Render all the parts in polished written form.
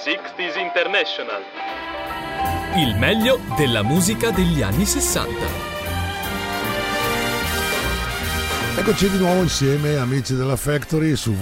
60s International. Il meglio della musica degli anni 60. Eccoci di nuovo insieme, amici della Factory, su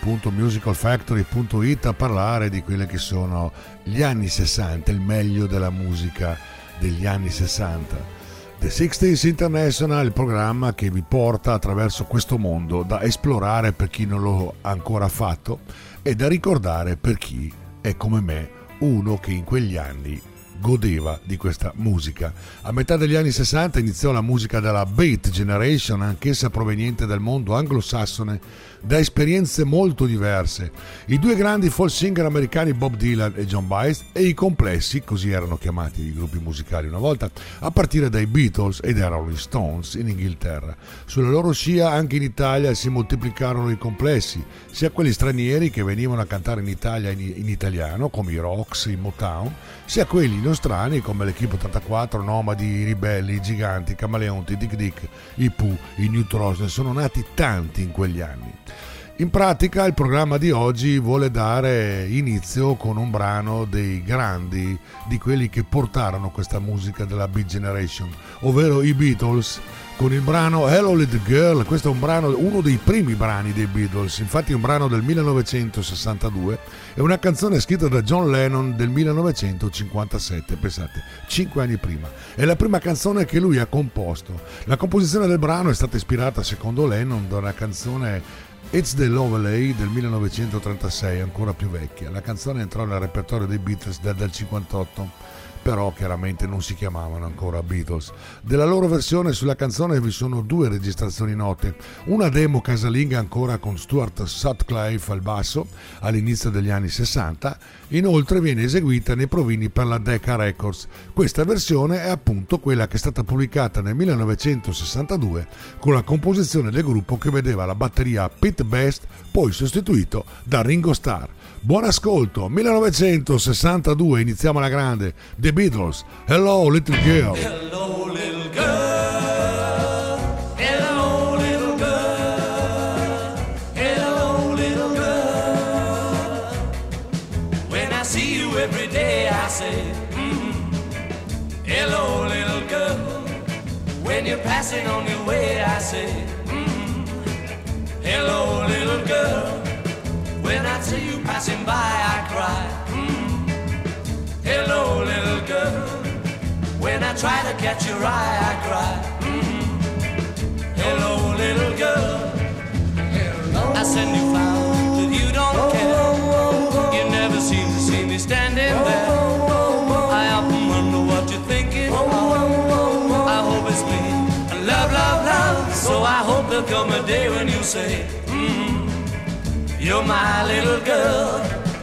www.musicalfactory.it a parlare di quelli che sono gli anni 60, il meglio della musica degli anni 60. The 60s International, il programma che vi porta attraverso questo mondo da esplorare per chi non lo ha ancora fatto e da ricordare per chi è come me uno che in quegli anni godeva di questa musica. A metà degli anni 60 iniziò la musica della Beat Generation, anch'essa proveniente dal mondo anglosassone, da esperienze molto diverse. I due grandi folk singer americani Bob Dylan e John Baez e i complessi, così erano chiamati i gruppi musicali una volta, a partire dai Beatles e dai Rolling Stones in Inghilterra. Sulla loro scia anche in Italia si moltiplicarono i complessi, sia quelli stranieri che venivano a cantare in Italia in italiano, come i Rocks, i Motown, sia quelli nostrani come l'Equipe 84, Nomadi, i Ribelli, i Giganti, i Camaleonti, i Dick Dick, i Pooh, i New Throws. Ne sono nati tanti in quegli anni. In pratica il programma di oggi vuole dare inizio con un brano dei grandi, di quelli che portarono questa musica della Beat Generation, ovvero i Beatles, con il brano Hello Little Girl. Questo è un brano, uno dei primi brani dei Beatles, infatti è un brano del 1962, è una canzone scritta da John Lennon del 1957, pensate, 5 anni prima. È la prima canzone che lui ha composto. La composizione del brano è stata ispirata, secondo Lennon, da una canzone It's the Lovely del 1936, ancora più vecchia. La canzone entrò nel repertorio dei Beatles dal 1958, però chiaramente non si chiamavano ancora Beatles. Della loro versione sulla canzone vi sono due registrazioni note, una demo casalinga ancora con Stuart Sutcliffe al basso all'inizio degli anni 60, inoltre viene eseguita nei provini per la Decca Records. Questa versione è appunto quella che è stata pubblicata nel 1962 con la composizione del gruppo che vedeva la batteria Pete Best, poi sostituito da Ringo Starr. Buon ascolto, 1962, iniziamo alla grande. The Beatles, Hello Little Girl. Hello little girl, hello little girl, hello little girl. When I see you every day I say, hello little girl. When you're passing on your way I say, hello little girl. When I see you passing by I cry, hello little girl. When I try to catch your eye I cry, hello little girl. I send you flowers but you don't care. You never seem to see me standing there. I often wonder what you're thinking of. I hope it's me, love, love, love. So I hope there'll come a day when you say, you're my little girl.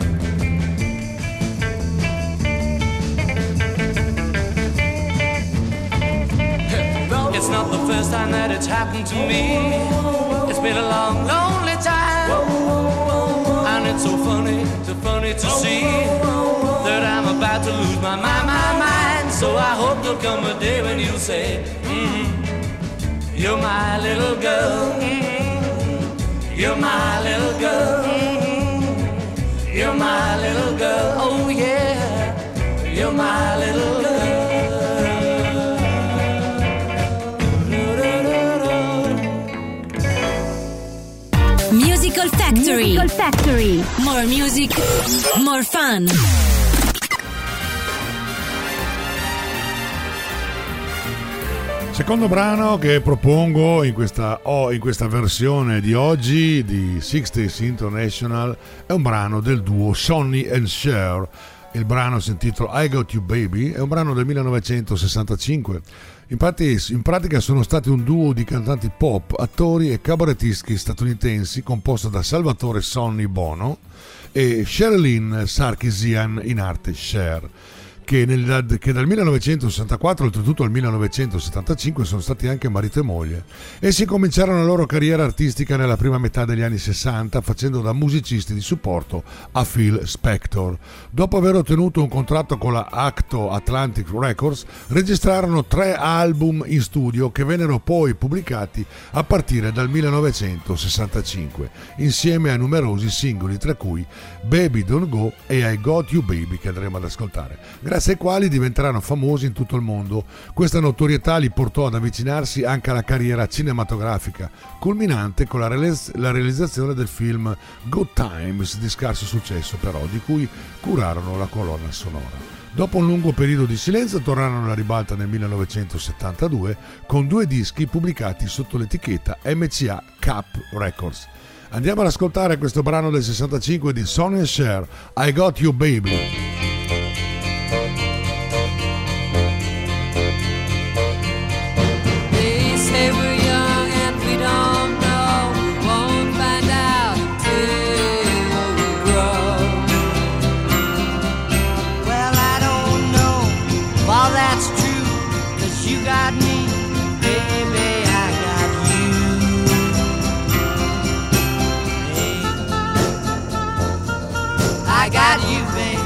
It's not the first time that it's happened to me. It's been a long, lonely time, and it's so funny to see that I'm about to lose my mind. So I hope there'll come a day when you say, you're my little girl. You're my little girl. You're my little girl. Oh yeah, you're my little girl. Musical Factory. Musical Factory. More music, more fun. Secondo brano che propongo in questa versione di oggi di 60s International è un brano del duo Sonny and Cher. Il brano si intitola I Got You Baby, è un brano del 1965. Infatti, in pratica sono stati un duo di cantanti pop, attori e cabarettisti statunitensi composto da Salvatore Sonny Bono e Sherilyn Sarkisian, in arte Cher. che dal 1964 oltretutto al 1975 sono stati anche marito e moglie. Essi cominciarono la loro carriera artistica nella prima metà degli anni 60 facendo da musicisti di supporto a Phil Spector. Dopo aver ottenuto un contratto con la Acto Atlantic Records, registrarono 3 album in studio che vennero poi pubblicati a partire dal 1965 insieme a numerosi singoli, tra cui Baby Don't Go e I Got You Baby, che andremo ad ascoltare, grazie ai quali diventeranno famosi in tutto il mondo. Questa notorietà li portò ad avvicinarsi anche alla carriera cinematografica, culminante con la realizzazione del film Good Times, di scarso successo però, di cui curarono la colonna sonora. Dopo un lungo periodo di silenzio tornarono alla ribalta nel 1972 con 2 dischi pubblicati sotto l'etichetta MCA Cap Records. Andiamo ad ascoltare questo brano del 65 di Sonny & Cher, I Got You Baby. I got you, babe.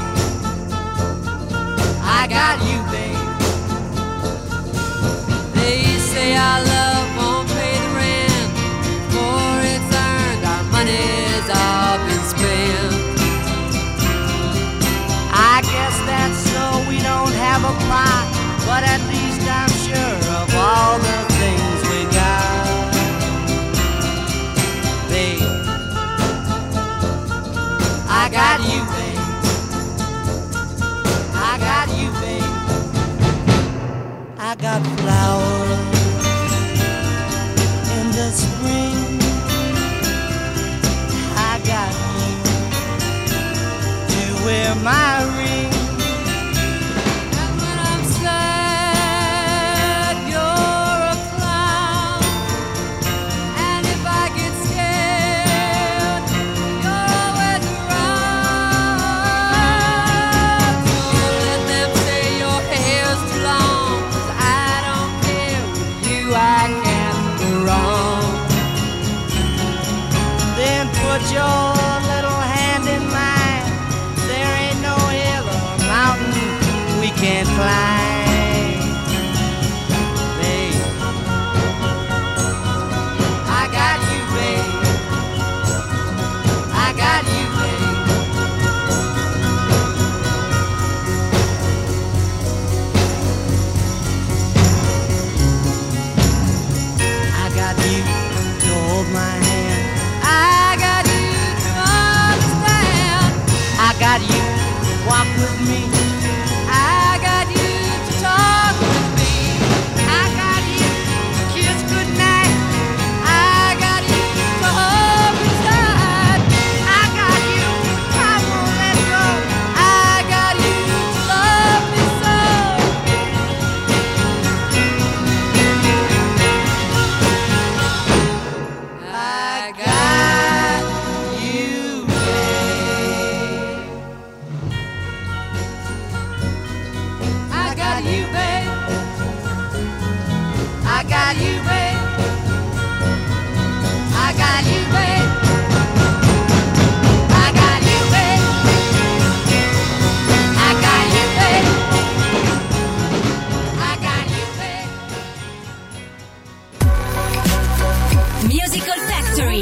I got you, babe. They say our love won't pay the rent, for it's earned, our money's all been spent. I guess that's so we don't have a plot, but at least I'm sure of all the things we got, babe. I got you, babe. I got you, babe. I got flowers in the spring. I got you to wear my ring. And when I'm sad, you're a clown. And if I get scared, you're always around. So let them say your hair's too long, 'cause I don't care. With you I can't go wrong. Then put your little hand in mine. There ain't no hill or mountain we can't climb, babe. I got you, babe. I got you, babe. I got you to hold my hand. I got you to understand. I got you to walk with me. I got you to talk with me. I got you to kiss goodnight. I got you to hold me tight. I got you, I won't let go. I got you to love me so. I got you, babe. I got you, babe. I got you, babe. I got you, babe. I got you, babe. I got you, babe. I got you, babe. Musical Factory.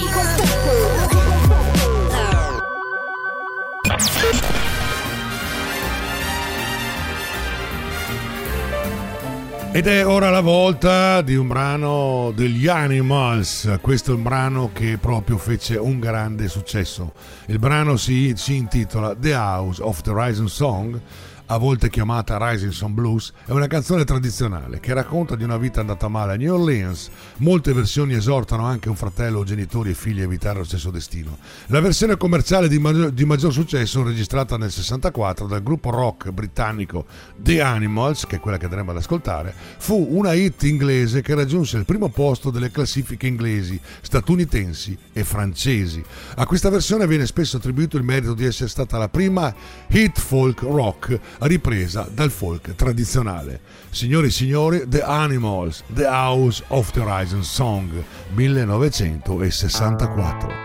Ed è ora la volta di un brano degli Animals. Questo è un brano che proprio fece un grande successo. Il brano si intitola The House of the Rising Song, a volte chiamata Rising Song Blues. È una canzone tradizionale che racconta di una vita andata male a New Orleans. Molte versioni esortano anche un fratello o genitori e figli a evitare lo stesso destino. La versione commerciale di maggior successo, registrata nel 64 dal gruppo rock britannico The Animals, che è quella che andremo ad ascoltare, fu una hit inglese che raggiunse il primo posto delle classifiche inglesi, statunitensi e francesi. A questa versione viene spesso attribuito il merito di essere stata la prima hit folk rock ripresa dal folk tradizionale. Signori e signori, The Animals, The House of the Rising Song, 1964.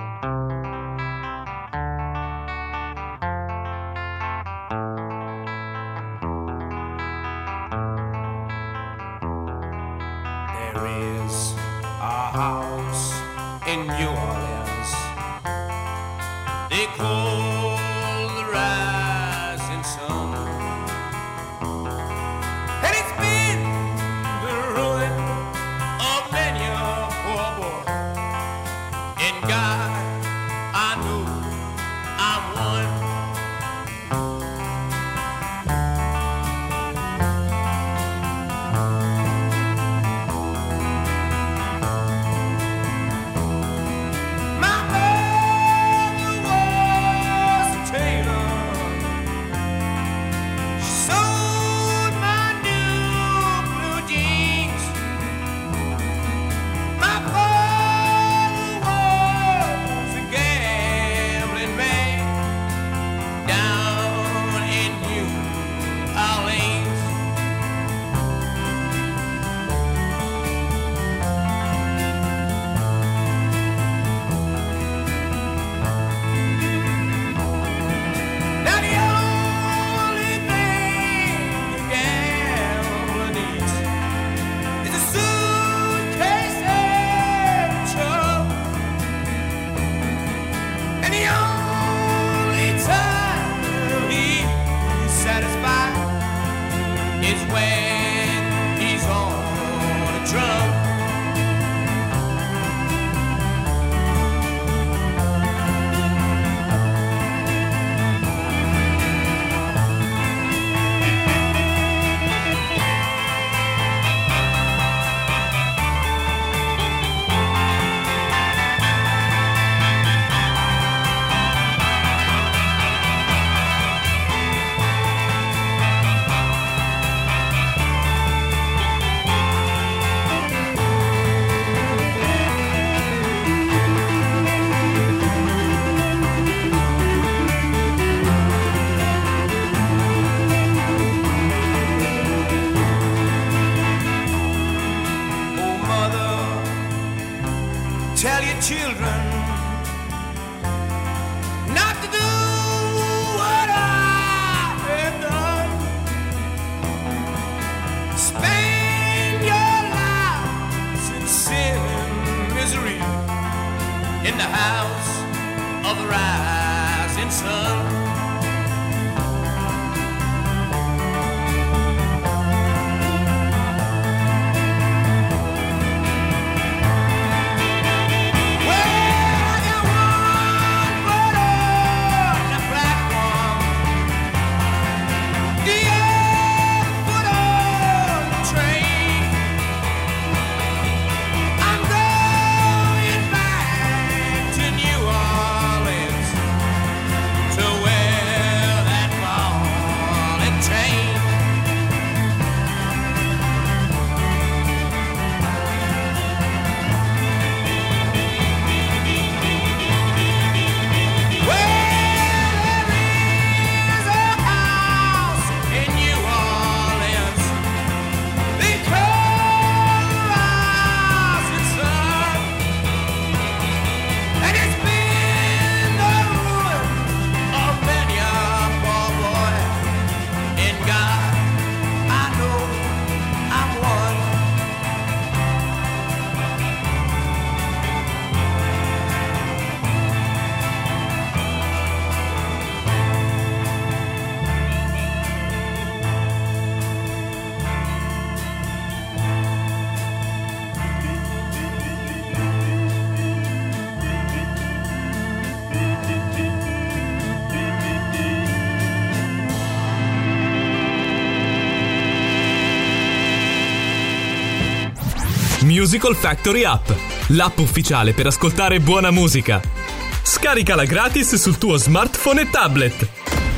Musical Factory App, l'app ufficiale per ascoltare buona musica. Scaricala gratis sul tuo smartphone e tablet.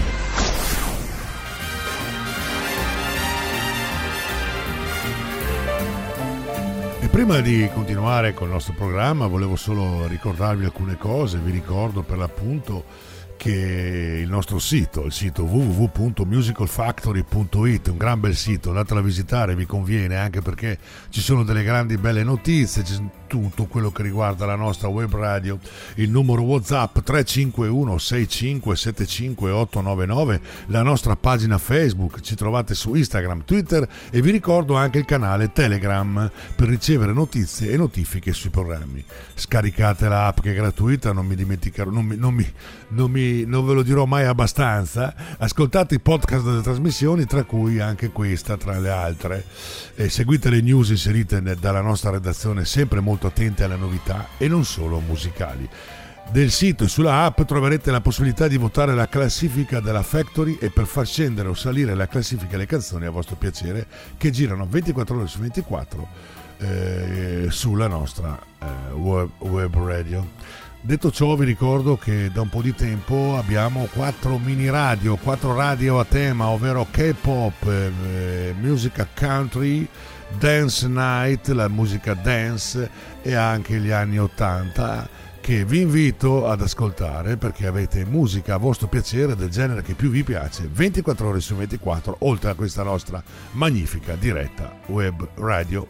E prima di continuare con il nostro programma volevo solo ricordarvi alcune cose. Vi ricordo per l'appunto che il nostro sito, il sito www.musicalfactory.it, un gran bel sito, andatelo a visitare, vi conviene, anche perché ci sono delle grandi belle notizie, c'è tutto quello che riguarda la nostra web radio, il numero WhatsApp 351 65 75 899, la nostra pagina Facebook, ci trovate su Instagram, Twitter e vi ricordo anche il canale Telegram per ricevere notizie e notifiche sui programmi. Scaricate l'app che è gratuita, non mi dimenticherò, non ve lo dirò mai abbastanza. Ascoltate i podcast delle trasmissioni, tra cui anche questa, tra le altre, e seguite le news inserite dalla nostra redazione, sempre molto attenti alle novità e non solo musicali. Del sito e sulla app troverete la possibilità di votare la classifica della Factory e per far scendere o salire la classifica le canzoni a vostro piacere che girano 24 ore su 24 sulla nostra web radio. Detto ciò, vi ricordo che da un po' di tempo abbiamo 4 radio a tema, ovvero K-pop, musica country, dance night, la musica dance e anche gli anni 80, che vi invito ad ascoltare perché avete musica a vostro piacere del genere che più vi piace 24 ore su 24, oltre a questa nostra magnifica diretta web radio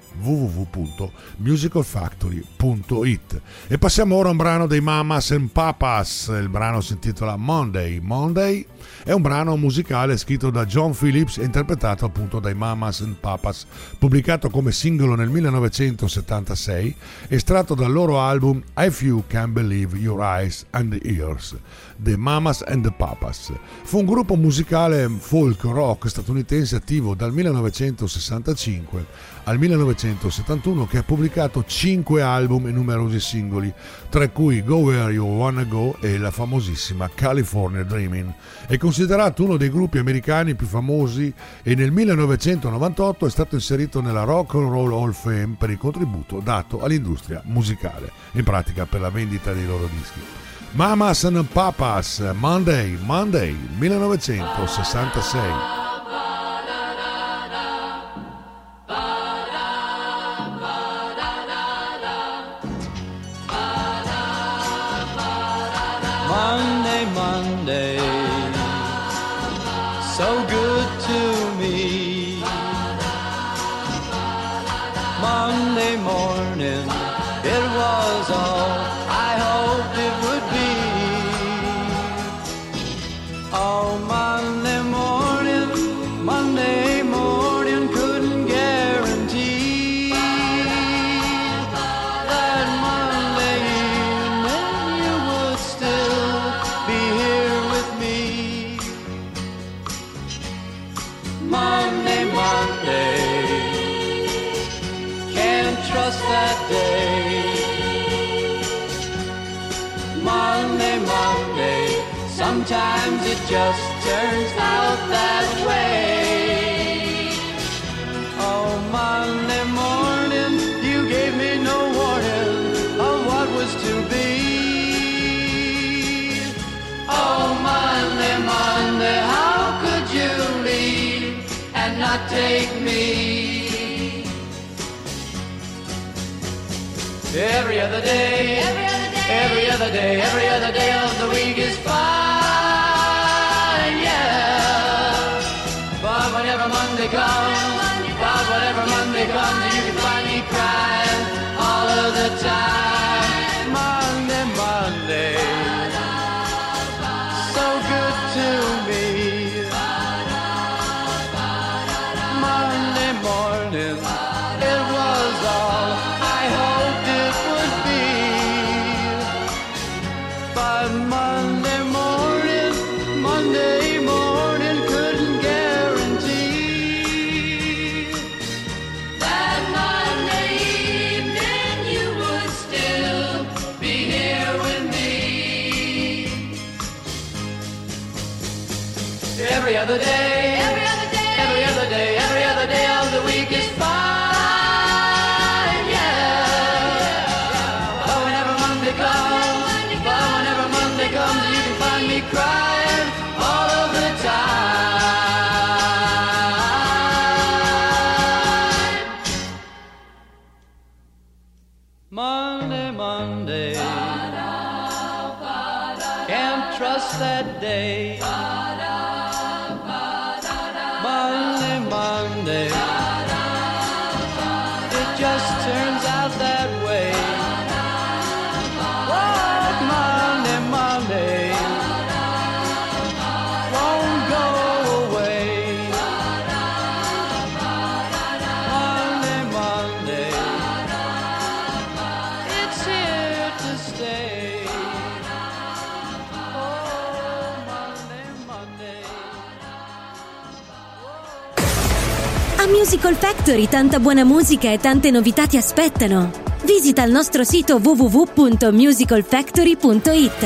www.musicalfactory.it. E passiamo ora a un brano dei Mamas and Papas. Il brano si intitola Monday. È un brano musicale scritto da John Phillips e interpretato appunto dai Mamas and Papas, pubblicato come singolo nel 1976, estratto dal loro album If You Can Believe Your Eyes and Ears, The Mamas and the Papas. Fu un gruppo musicale folk rock statunitense attivo dal 1965 al 1971 che ha pubblicato 5 album e numerosi singoli, tra cui Go Where You Wanna Go e la famosissima California Dreamin'. È considerato uno dei gruppi americani più famosi e nel 1998 è stato inserito nella Rock and Roll Hall of Fame per il contributo dato all'industria musicale, in pratica per la vendita dei loro dischi. Mamas and Papas, Monday, 1966. Monday, so good to me. Monday morning, it was all I hoped it would be. Oh, Monday morning couldn't guarantee that Monday evening you would still be here with me. Monday, can't trust that day. Monday, sometimes it just turns out that way. Oh, Monday morning, you gave me no warning of what was to be. Oh, Monday, how could you leave and not take me? Every other day, every other day of the week is fine, yeah. But whenever Monday comes, you can find me crying all of the time. Monday, so good to me. Monday morning, it was all I hoped it would be. But Monday morning couldn't guarantee that Monday evening you would still be here with me. Every other day of the week is fine, yeah. But whenever Monday comes, you can find me crying all of the time. Monday, can't trust that day. Monday, Monday. It just turns out that way. Oh, Monday, Monday. Won't go away. Monday, Monday. It's here to stay. Oh, Monday, Monday. A Musical Factory tanta buona musica e tante novità ti aspettano. Visita il nostro sito www.musicalfactory.it.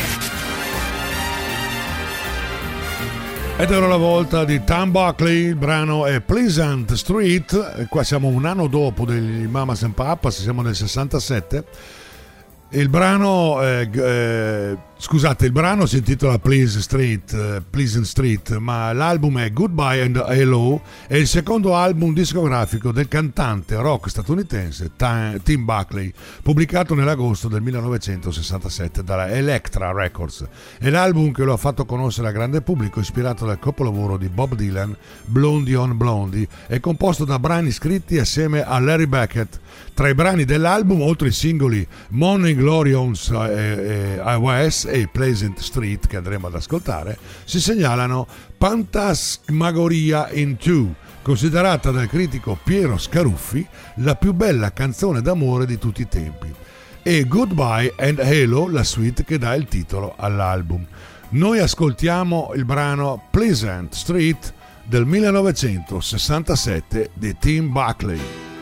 Ed era la volta di Tom Buckley, il brano è Pleasant Street, e qua siamo un anno dopo degli Mamas and Papas, siamo nel 67. Il brano, scusate, il brano si intitola Pleasant Street, ma l'album è Goodbye and Hello, è il secondo album discografico del cantante rock statunitense Tim Buckley, pubblicato nell'agosto del 1967 dalla Elektra Records. È l'album che lo ha fatto conoscere al grande pubblico, ispirato dal capolavoro di Bob Dylan, Blondie on Blondie, è composto da brani scritti assieme a Larry Beckett. Tra i brani dell'album, oltre ai singoli Morning Glory Owns iOS e Pleasant Street, che andremo ad ascoltare, si segnalano Phantasmagoria in Two, considerata dal critico Piero Scaruffi la più bella canzone d'amore di tutti i tempi, e Goodbye and Hello, la suite che dà il titolo all'album. Noi ascoltiamo il brano Pleasant Street del 1967 di Tim Buckley.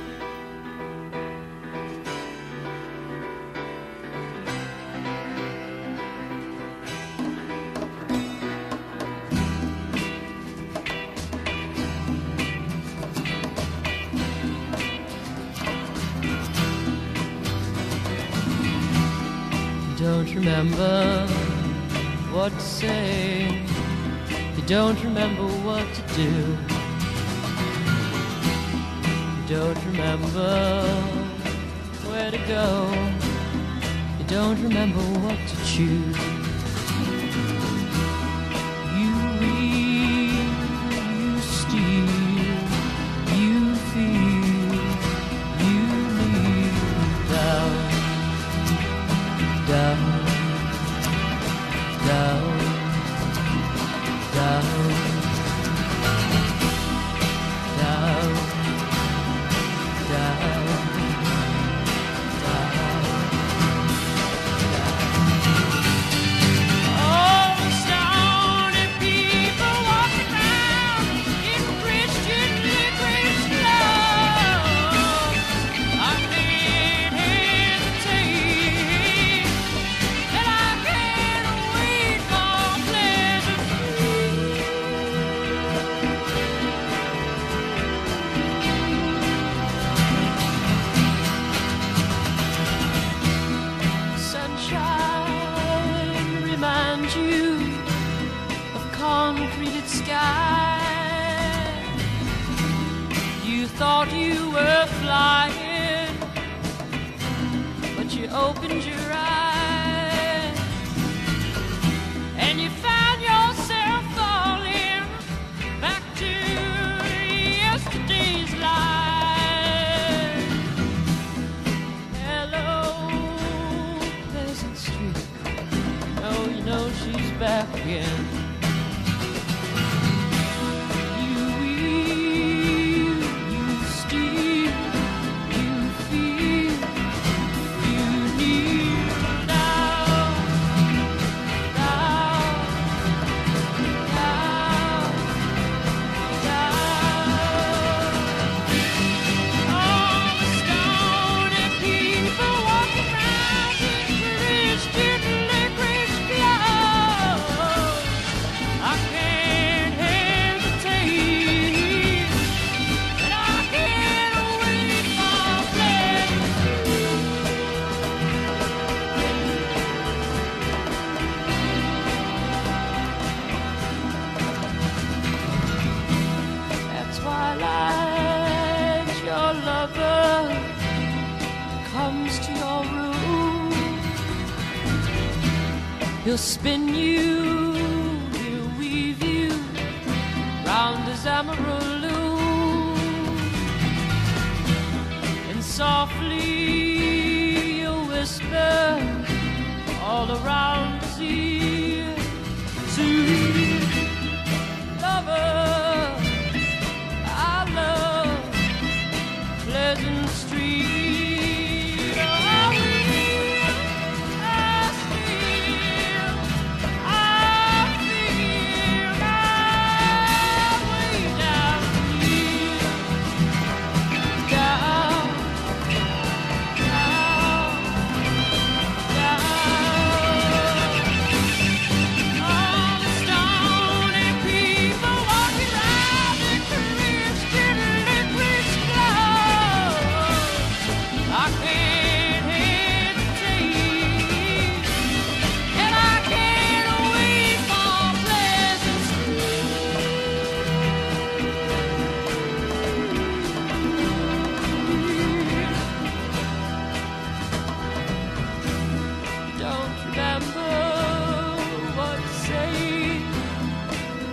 Don't remember what to say. You don't remember what to do. You don't remember where to go. You don't remember what to choose. You read, you steal, you feel, you leave down. Down, down, down, down, down, down. All the stony people walking around in Christian licorice love. I can't hesitate. You of concreted sky. You thought you were flying, but you opened your eyes and you found yourself falling back to yesterday's life. Hello, Pleasant Street. Oh, you know she's back again. You weave, you steal, you feel, you need now, now, now, now. All the stony people walking around in Christian licorice glove. I can't hesitate, and I can't wait my That's why like your lover comes to your room, he'll spin you, he'll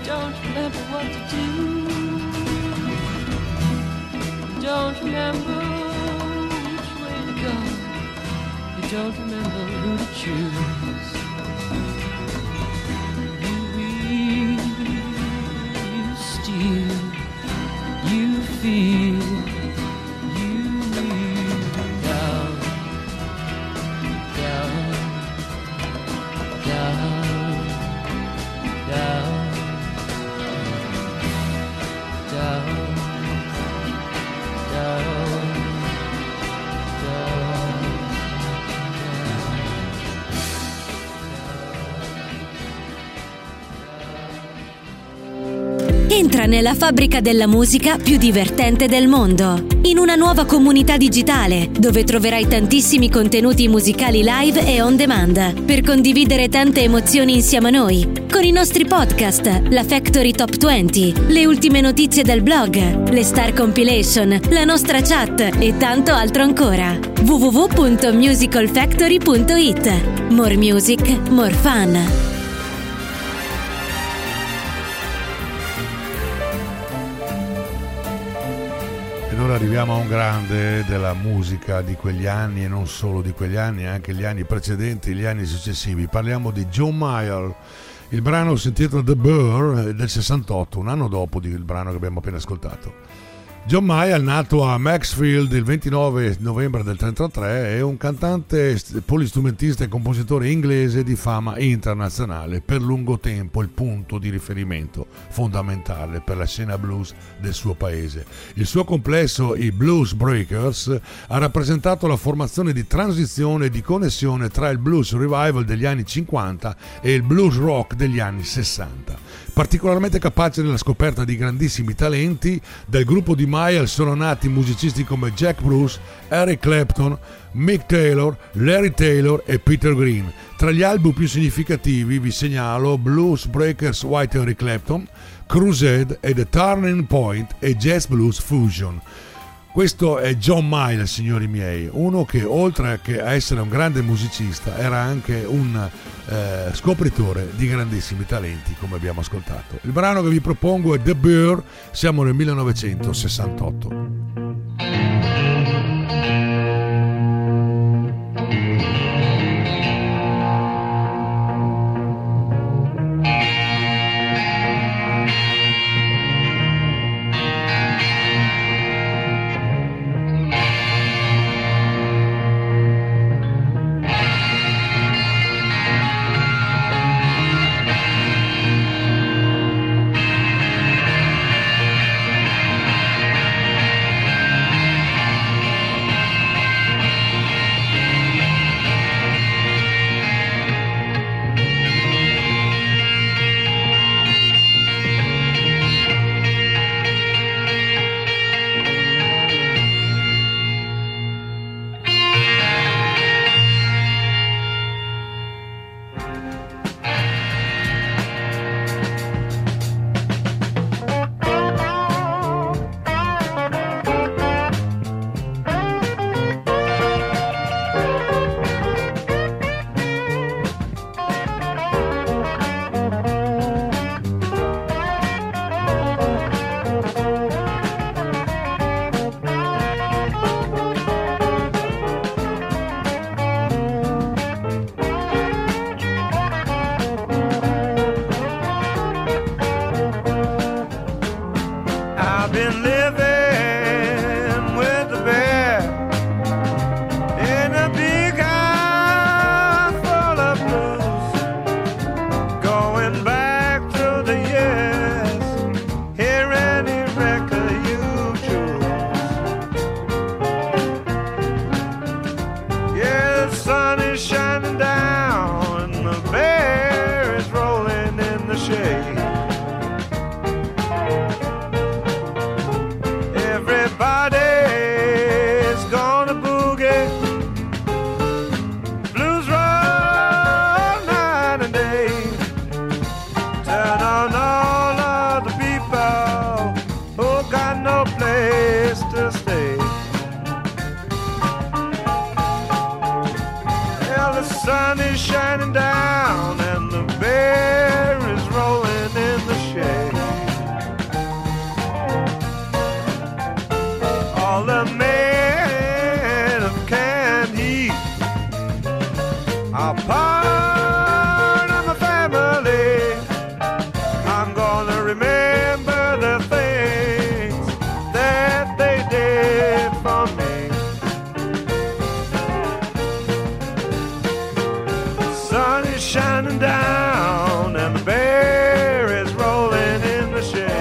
don't remember what to do. You don't remember which way to go. You don't remember who to choose. You read, you steal, you feel, you kneel down, down, down, down, down, down, Entra nella fabbrica della musica più divertente del mondo, in una nuova comunità digitale dove troverai tantissimi contenuti musicali live e on demand per condividere tante emozioni insieme a noi, con i nostri podcast, la Factory Top 20, le ultime notizie del blog, le Star Compilation, la nostra chat e tanto altro ancora. www.musicalfactory.it. More music, more fun. Ora arriviamo a un grande della musica di quegli anni, e non solo di quegli anni, anche gli anni precedenti, gli anni successivi. Parliamo di John Mayall. Il brano si intitola The Burr del 68, un anno dopo il brano che abbiamo appena ascoltato. John Mayall, nato a Maxfield il 29 novembre del 1933, è un cantante, polistrumentista e compositore inglese di fama internazionale, per lungo tempo il punto di riferimento fondamentale per la scena blues del suo paese. Il suo complesso, i Blues Breakers, ha rappresentato la formazione di transizione e di connessione tra il blues revival degli anni 50 e il blues rock degli anni 60. Particolarmente capace nella scoperta di grandissimi talenti, dal gruppo di Mayall sono nati musicisti come Jack Bruce, Eric Clapton, Mick Taylor, Larry Taylor e Peter Green. Tra gli album più significativi vi segnalo Blues Breakers White Eric Clapton, Crusade e The Turning Point e Jazz Blues Fusion. Questo è John Mayall, signori miei, uno che oltre che a essere un grande musicista era anche un scopritore di grandissimi talenti, come abbiamo ascoltato. Il brano che vi propongo è The Burr, siamo nel 1968. are part of my family. I'm gonna remember the things that they did for me. The sun is shining down and the bear is rolling in the shade.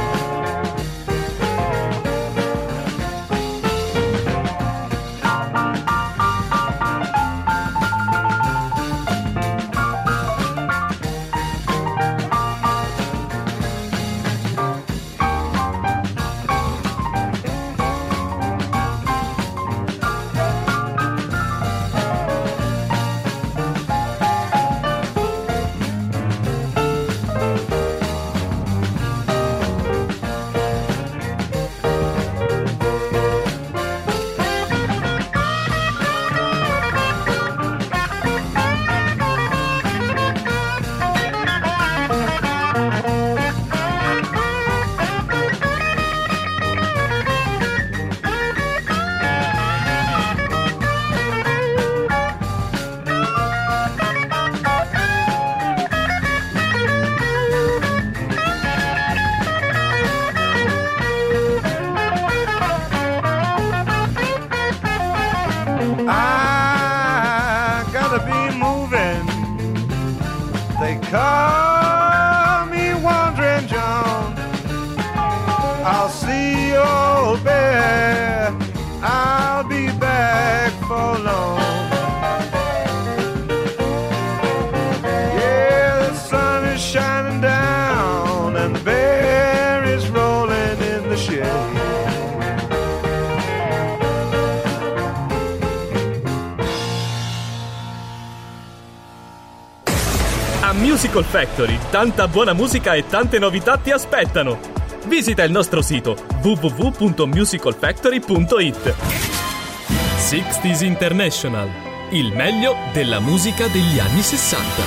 I gotta be moving. They call me Wandering John. I'll see you, old bear. I'll be back for long. Yeah, the sun is shining down and the bear is rolling in the shade. A Musical Factory, tanta buona musica e tante novità ti aspettano. Visita il nostro sito www.musicalfactory.it. 60s International, il meglio della musica degli anni 60.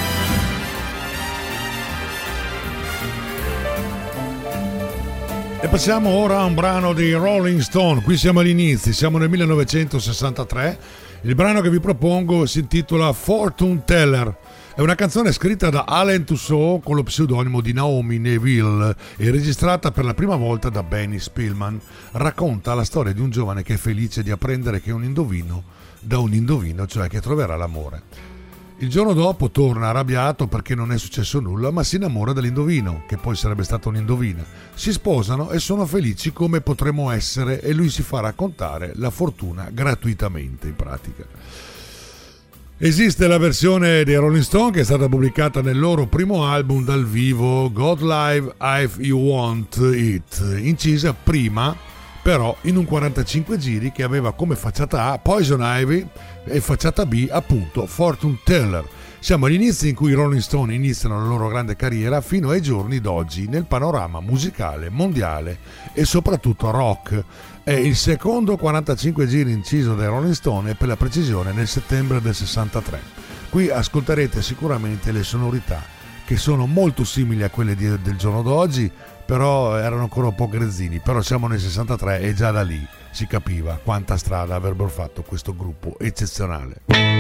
E passiamo ora a un brano di Rolling Stone. Qui siamo agli inizi, siamo nel 1963. Il brano che vi propongo si intitola Fortune Teller. È una canzone scritta da Allen Toussaint con lo pseudonimo di Naomi Neville e registrata per la prima volta da Benny Spillman. Racconta la storia di un giovane che è felice di apprendere che un indovino, cioè che troverà l'amore. Il giorno dopo torna arrabbiato perché non è successo nulla, ma si innamora dell'indovino, che poi sarebbe stato un'indovina. Si sposano e sono felici come potremmo essere e lui si fa raccontare la fortuna gratuitamente, in pratica. Esiste la versione dei Rolling Stone che è stata pubblicata nel loro primo album dal vivo, God Live If You Want It, incisa prima però in un 45 giri che aveva come facciata A Poison Ivy e facciata B appunto Fortune Teller. Siamo agli inizi in cui i Rolling Stone iniziano la loro grande carriera fino ai giorni d'oggi nel panorama musicale mondiale e soprattutto rock. È il secondo 45 giri inciso dai Rolling Stone e per la precisione nel settembre del 63. Qui ascolterete sicuramente le sonorità che sono molto simili a quelle del giorno d'oggi, però erano ancora un po' grezzini, però siamo nel 63 e già da lì si capiva quanta strada avrebbero fatto questo gruppo eccezionale.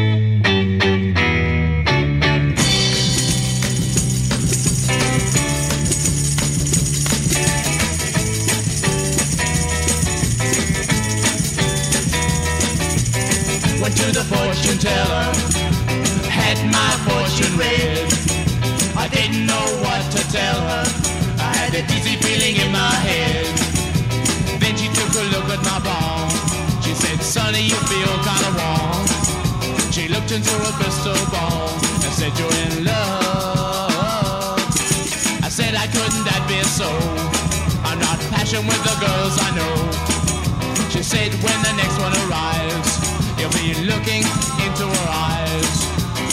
Went to the fortune teller, had my fortune read. I didn't know what to tell her, I had a dizzy feeling in my head. Then she took a look at my palm, she said, Sonny, you feel kinda warm. She looked into a crystal ball and said, you're in love. I said, I couldn't that be so, I'm not passionate with the girls I know. She said, when the next one arrives, you'll be looking into her eyes.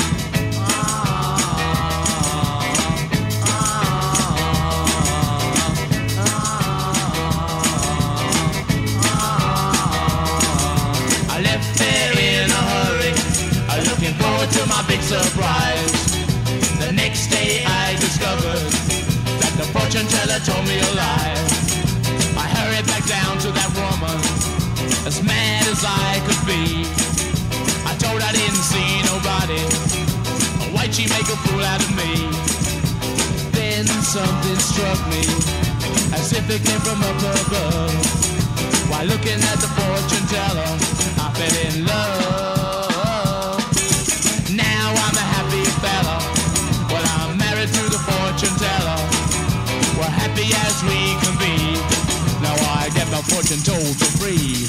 I left there in a hurry, looking forward to my big surprise. The next day I discovered that the fortune teller told me a lie. I hurried back down to that woman, as mad as I could be. I told her I didn't see nobody. Why'd she make a fool out of me? Then something struck me, as if it came from up above. While looking at the fortune teller, I fell in love. Now I'm a happy fella. Well, I'm married to the fortune teller. We're happy as we can be. Now I get my fortune told for free.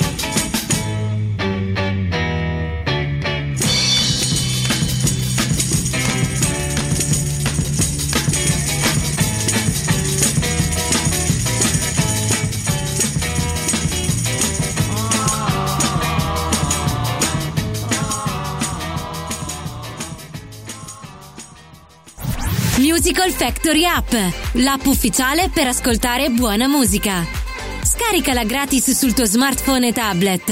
Musical Factory App, l'app ufficiale per ascoltare buona musica. Scaricala gratis sul tuo smartphone e tablet.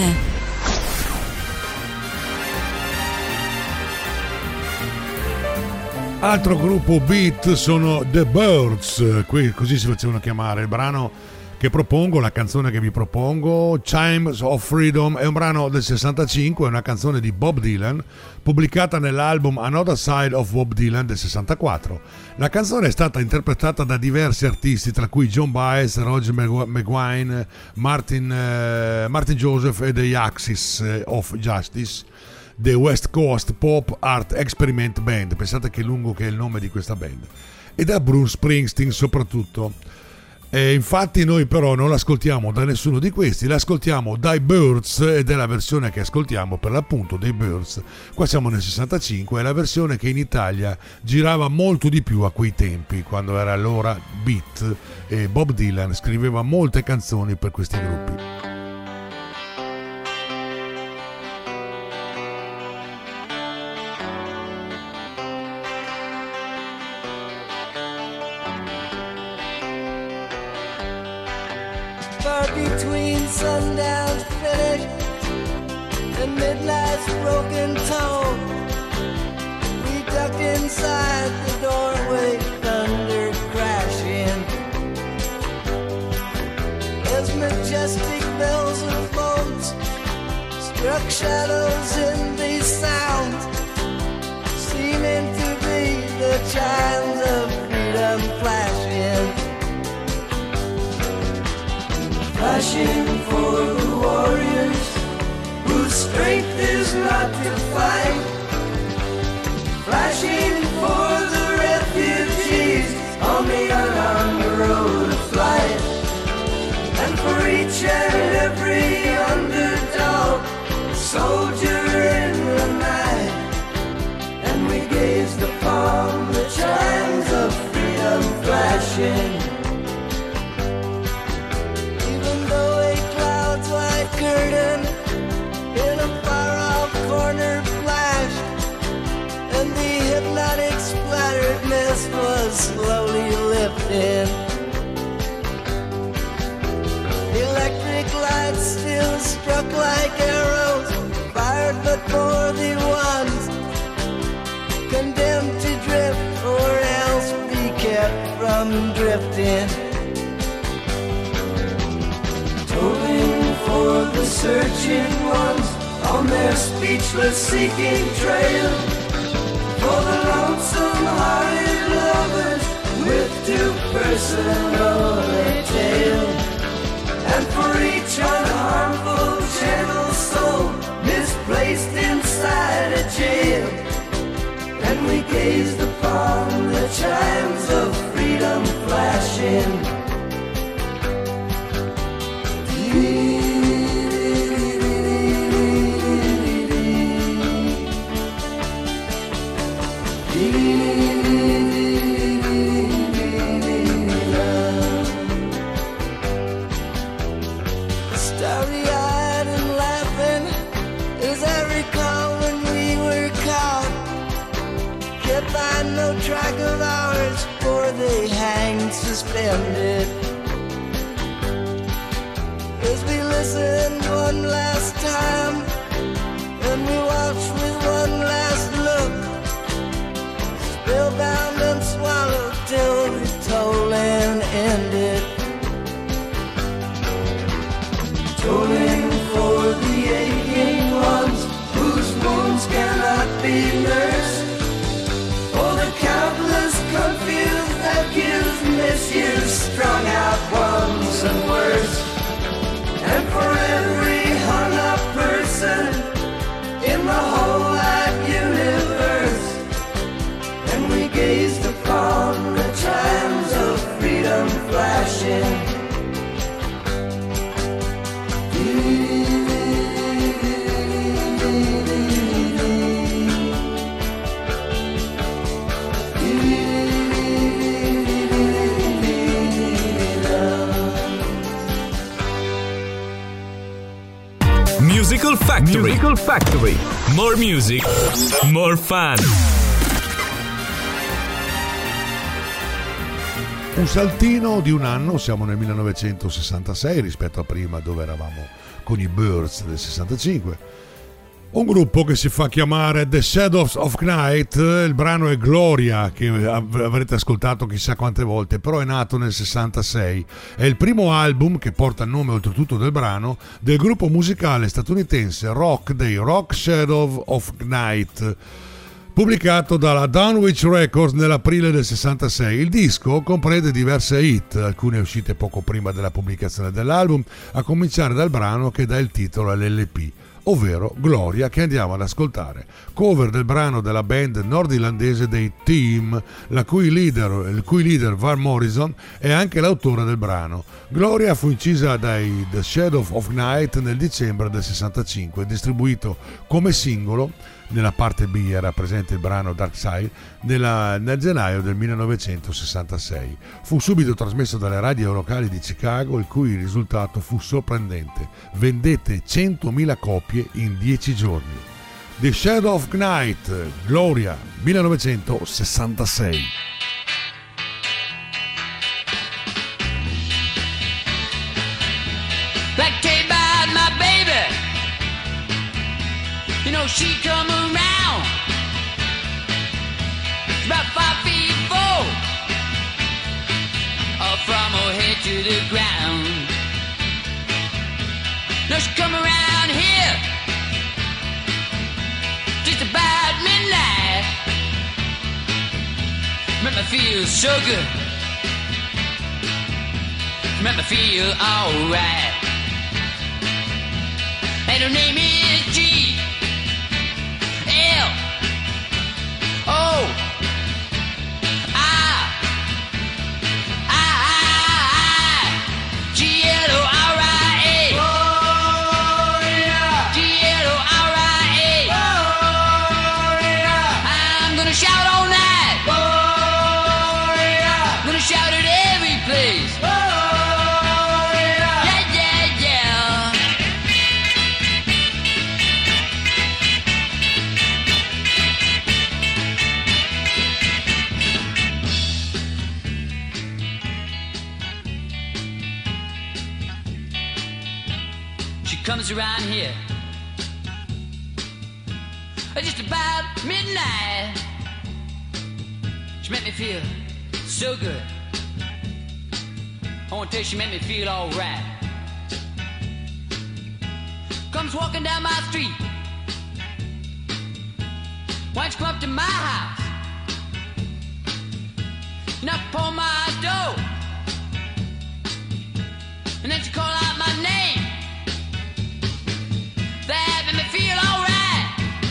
Altro gruppo beat sono The Byrds, così si facevano chiamare. Il brano che propongo, la canzone che vi propongo, Chimes of Freedom, è un brano del 65, è una canzone di Bob Dylan pubblicata nell'album Another Side of Bob Dylan del 64. La canzone è stata interpretata da diversi artisti, tra cui John Baez, Roger McGuine, Martin Joseph e The Axis of Justice, The West Coast Pop Art Experiment Band. Pensate che lungo che è il nome di questa band, e da Bruce Springsteen soprattutto. E infatti noi però non l'ascoltiamo da nessuno di questi, l'ascoltiamo dai Byrds, ed è la versione che ascoltiamo per l'appunto dei Byrds. Qua siamo nel 65, è la versione che in Italia girava molto di più a quei tempi, quando era allora beat, e Bob Dylan scriveva molte canzoni per questi gruppi. Between sundown's finish and midnight's broken tone, we ducked inside the doorway, thunder crashing as majestic bells and boats struck shadows in these sounds, seeming to be the chimes of freedom flashing. Flashing for the warriors whose strength is not to fight. Flashing for the refugees on the unarmed road of flight. And for each and every underdog, soldier in the night. And we gazed upon the chimes of freedom flashing. Curtain in a far-off corner flashed, and the hypnotic splattered mist was slowly lifting. Electric lights still struck like arrows, fired but for the ones condemned to drift or else be kept from drifting. Tolling for the searching ones on their speechless seeking trail, for the lonesome-hearted lovers with too personal a tale, and for each unharmful gentle soul misplaced inside a jail. And we gazed upon the chimes of freedom flashing. Starry-eyed and laughing as I recall when we were caught, kept by no track of hours, for they hanged suspended. As we listened one last time, and we watched with one last look, spellbound and swallowed till the tolling ended. Tolling for the aching ones whose wounds you've strung out poems and words, and for every hung up person in the whole wide universe, and we gazed upon the chimes of freedom flashing. Musical Factory. Musical Factory. More music, more fun. Un saltino di un anno, siamo nel 1966 rispetto a prima dove eravamo con i Birds del 65. Un gruppo che si fa chiamare The Shadows of Night, il brano è Gloria, che avrete ascoltato chissà quante volte, però è nato nel 66. È il primo album, che porta il nome oltretutto del brano, del gruppo musicale statunitense rock dei Rock Shadows of Night, pubblicato dalla Dunwich Records nell'aprile del 66. Il disco comprende diverse hit, alcune uscite poco prima della pubblicazione dell'album, a cominciare dal brano che dà il titolo all'LP, ovvero Gloria, che andiamo ad ascoltare, cover del brano della band nordirlandese dei Team, il cui leader Van Morrison è anche l'autore del brano. Gloria fu incisa dai The Shadow of Night nel dicembre del 65, distribuito come singolo. Nella parte B era presente il brano Dark Side nel gennaio del 1966. Fu subito trasmesso dalle radio locali di Chicago, il cui risultato fu sorprendente. Vendette 100.000 copie in 10 giorni. The Shadow of Night, Gloria, 1966. That came by my baby. You know she come around about 5'4", from her head to the ground. No, she come around here just about midnight. Make me feel so good. Make me feel alright. And her name is G. L O I G L O R I A. Gloria. G L O R I A. Gloria. I'm gonna shout all night. Gloria. I'm gonna shout at every place. Gloria. Yeah, yeah, yeah. Comes around here just about midnight. She made me feel so good. I want to tell you, she made me feel alright. Comes walking down my street. Why don't you come up to my house? Knock upon my door, and then she call out my name. That made me feel alright.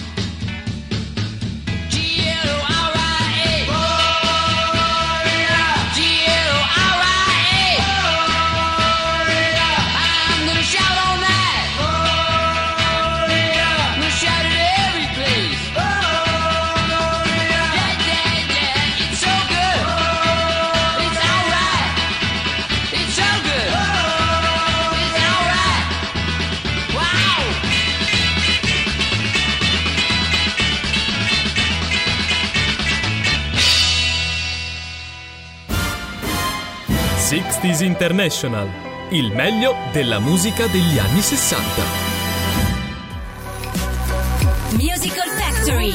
G-L-O-R-I-A. Gloria. G-L-O-R-I-A. Gloria. I'm gonna shout all night. Gloria. I'm gonna shout at every place. Gloria. Yeah, yeah, yeah. It's so good. It's alright. It's so good. It's alright. Wow. 60s International, il meglio della musica degli anni 60. Musical Factory.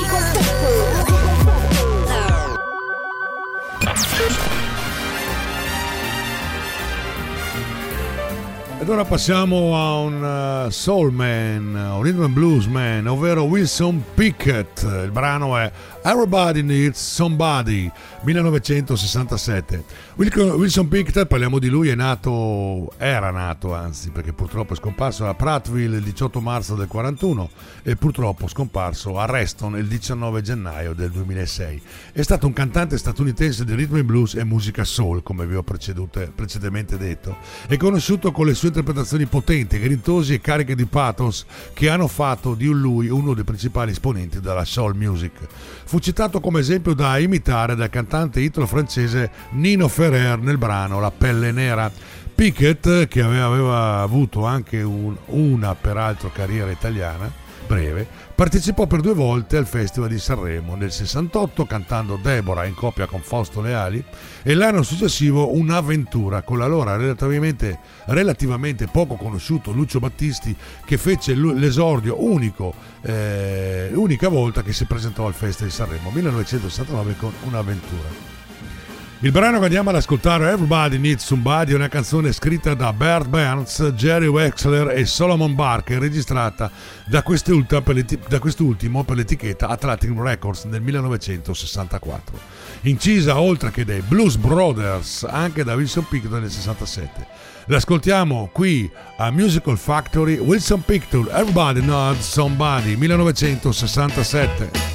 Ed ora passiamo a un soul man, un rhythm and blues man, ovvero Wilson Pickett. Il brano è Everybody Needs Somebody, 1967. Wilson Pickett, parliamo di lui, era nato anzi, perché purtroppo è scomparso a Prattville il 18 marzo del 41 e purtroppo scomparso a Reston il 19 gennaio del 2006. È stato un cantante statunitense di rhythm and blues e musica soul, come vi ho precedentemente detto. È conosciuto con le sue interpretazioni potenti, grintosi e cariche di pathos che hanno fatto di lui uno dei principali esponenti della soul music. Fu citato come esempio da imitare dal cantante italo-francese Nino Ferrer nel brano La pelle nera. Pickett, che aveva avuto anche una peraltro carriera italiana breve, partecipò per 2 volte al Festival di Sanremo, nel 68 cantando Deborah in coppia con Fausto Leali e l'anno successivo Un'avventura con l'allora relativamente poco conosciuto Lucio Battisti, che fece l'esordio unica volta che si presentò al Festival di Sanremo 1969 con Un'avventura. Il brano che andiamo ad ascoltare, Everybody Needs Somebody, è una canzone scritta da Bert Burns, Jerry Wexler e Solomon Barker, registrata da quest'ultimo per l'etichetta Atlantic Records nel 1964. Incisa oltre che dai Blues Brothers anche da Wilson Pickett nel 67. L'ascoltiamo qui a Musical Factory, Wilson Pickett, Everybody Needs Somebody, 1967.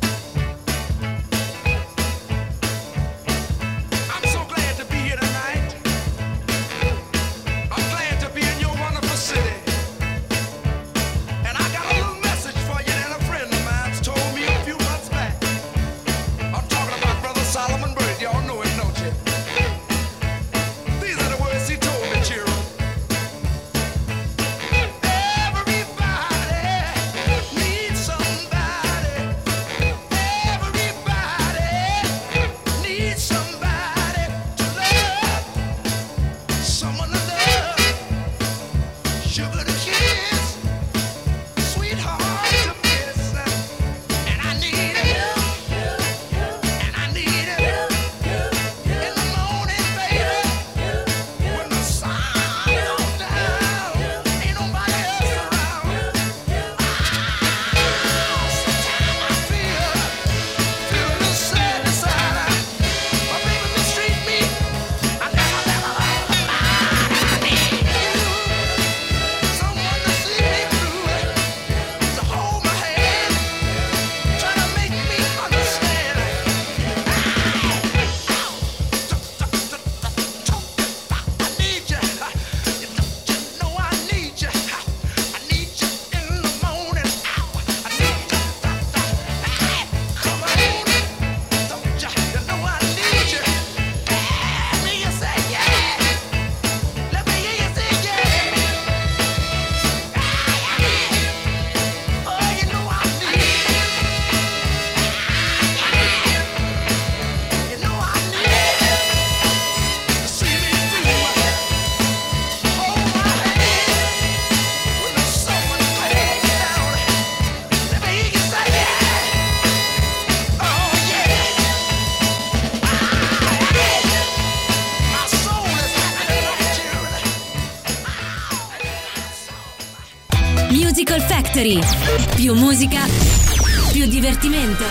Musical Factory. Più musica, più divertimento.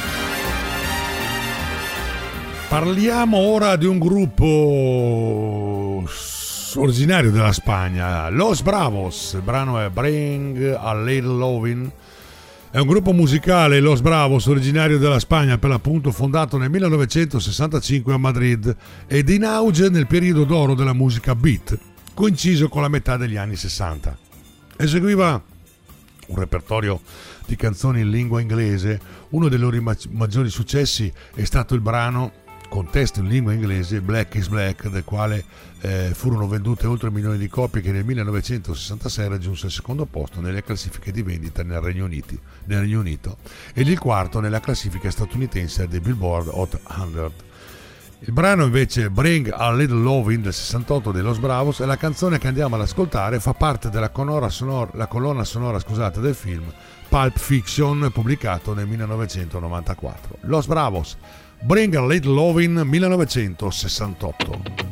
Parliamo ora di un gruppo originario della Spagna, Los Bravos. Il brano è Bring a Little Lovin'. È un gruppo musicale, Los Bravos, originario della Spagna, per l'appunto fondato nel 1965 a Madrid ed in auge nel periodo d'oro della musica beat, coinciso con la metà degli anni 60. Eseguiva un repertorio di canzoni in lingua inglese. Uno dei loro maggiori successi è stato il brano con testo in lingua inglese Black is Black, del quale furono vendute oltre 1 milione di copie, che nel 1966 raggiunse il secondo posto nelle classifiche di vendita nel Regno Unito ed il quarto nella classifica statunitense dei Billboard Hot 100. Il brano invece Bring a Little Lovin' del 68 dei Los Bravos e la canzone che andiamo ad ascoltare fa parte della colonna sonora del film Pulp Fiction, pubblicato nel 1994. Los Bravos, Bring a Little Lovin', 1968.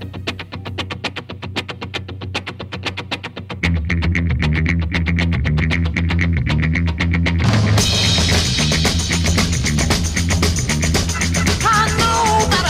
I know that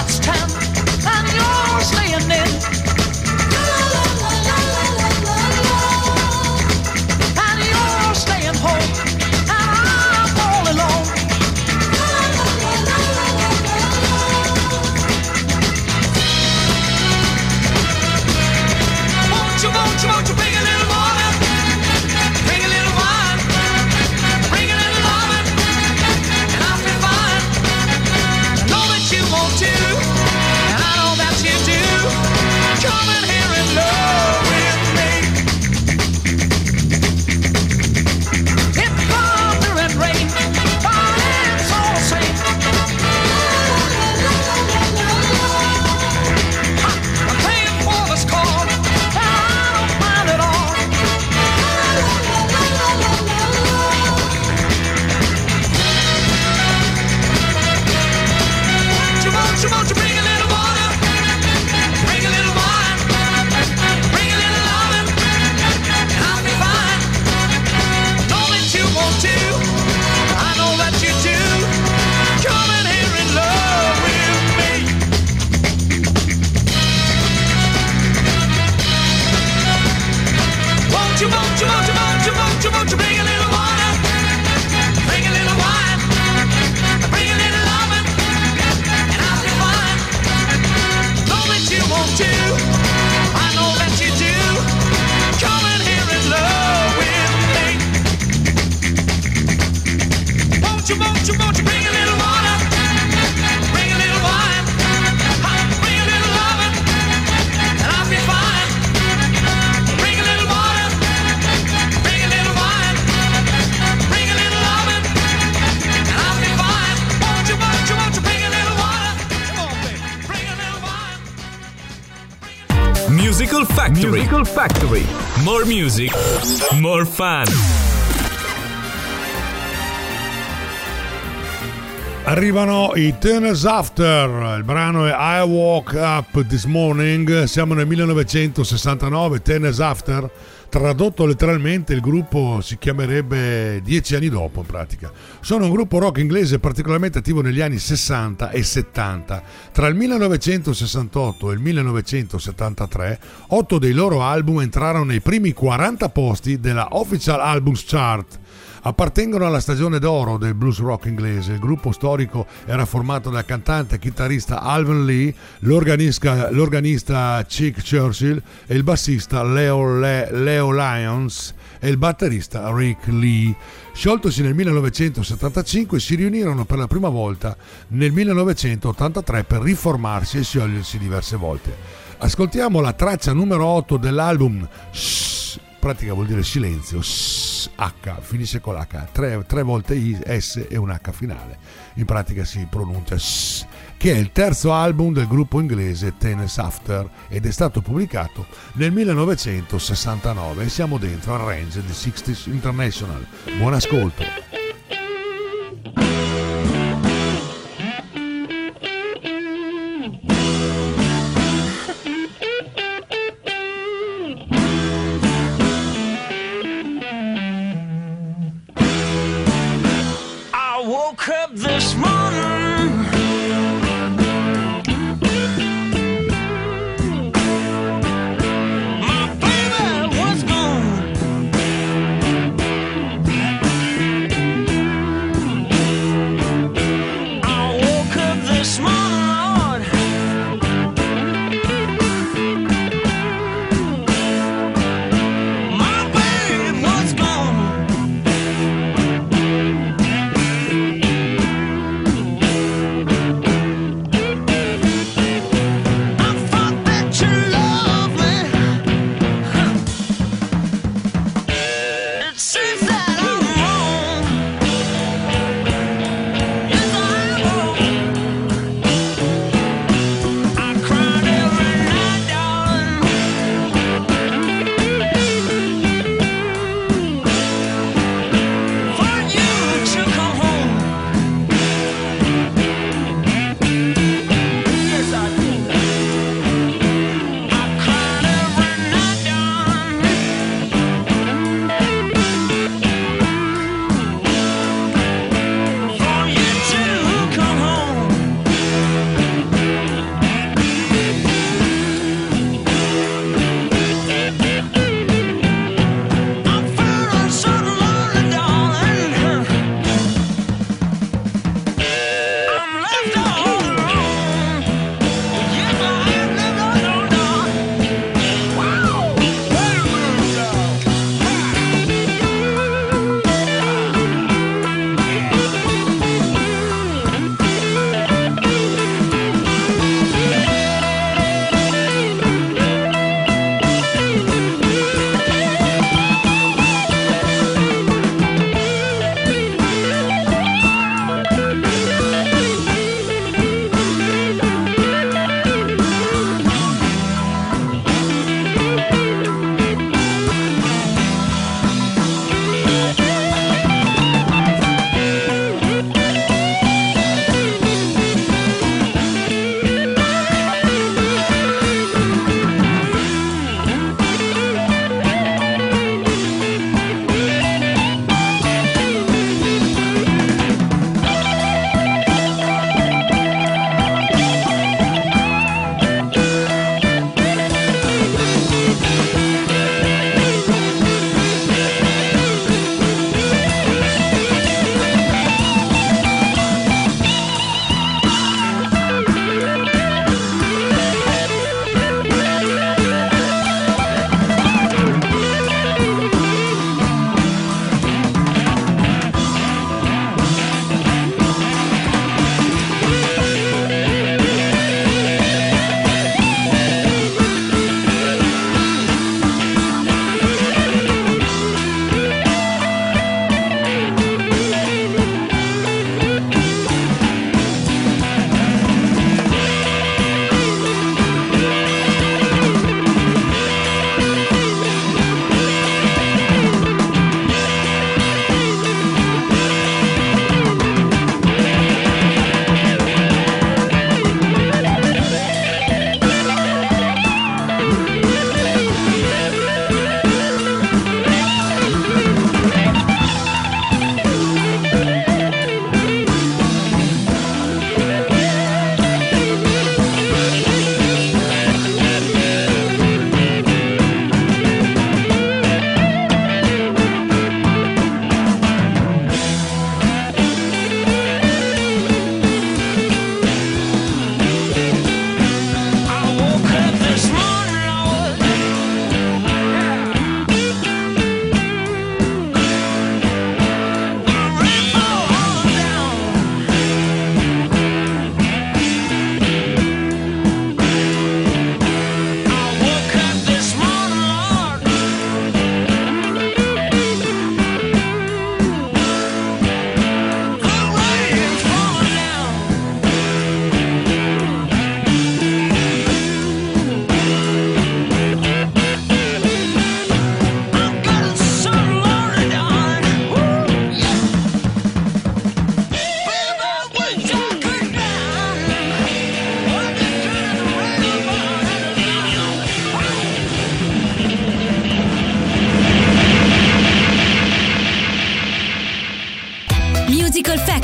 won't you bring a little water? Bring a little wine. Bring a little loving, and I'll be fine. Know that you want to. I know that you do. Come in here and love with me. Won't you bring a little water? Bring a little wine. Bring a little loving, and I'll be fine. Bring a little water. Bring a little wine. Bring a little loving, and I'll be fine. Won't you bring a little water? Come on, baby. Bring a little wine. Musical Factory. Musical Factory. More music, more fun. Arrivano i Tenors After, il brano è I Woke Up This Morning, siamo nel 1969, Tenors After, tradotto letteralmente il gruppo si chiamerebbe 10 anni dopo in pratica. Sono un gruppo rock inglese particolarmente attivo negli anni 60 e 70. Tra il 1968 e il 1973, 8 dei loro album entrarono nei primi 40 posti della Official Albums Chart. Appartengono alla stagione d'oro del blues rock inglese. Il gruppo storico era formato dal cantante e chitarrista Alvin Lee, l'organista Chick Churchill e il bassista Leo Lyons e il batterista Rick Lee. Scioltosi nel 1975, si riunirono per la prima volta nel 1983 per riformarsi e sciogliersi diverse volte. Ascoltiamo la traccia numero 8 dell'album pratica vuol dire silenzio, H, finisce con l'H, tre volte I, S e un H finale. In pratica si pronuncia S, che è il terzo album del gruppo inglese Tenors After ed è stato pubblicato nel 1969 e siamo dentro al range di 60s International. Buon ascolto. Up this morning, my baby was gone.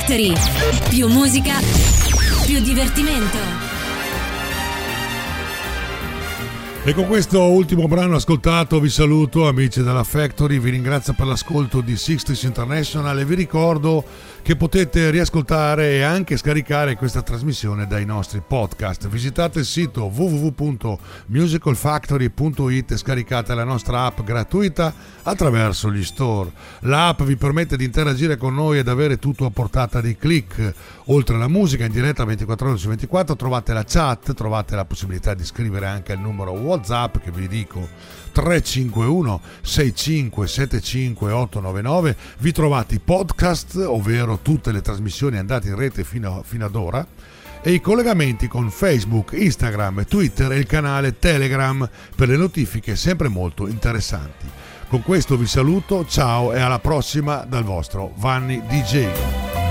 Factory. Più musica, più divertimento. E con questo ultimo brano ascoltato vi saluto, amici della Factory, vi ringrazio per l'ascolto di 60s International e vi ricordo che potete riascoltare e anche scaricare questa trasmissione dai nostri podcast. Visitate il sito www.musicalfactory.it e scaricate la nostra app gratuita attraverso gli store. L'app vi permette di interagire con noi ed avere tutto a portata di click. Oltre alla musica in diretta 24 ore su 24 trovate la chat, trovate la possibilità di scrivere anche il numero WhatsApp che vi dico 351 6575 899. Vi trovate i podcast, ovvero tutte le trasmissioni andate in rete fino ad ora, e i collegamenti con Facebook, Instagram, Twitter e il canale Telegram per le notifiche sempre molto interessanti. Con questo vi saluto, ciao e alla prossima dal vostro Vanni DJ.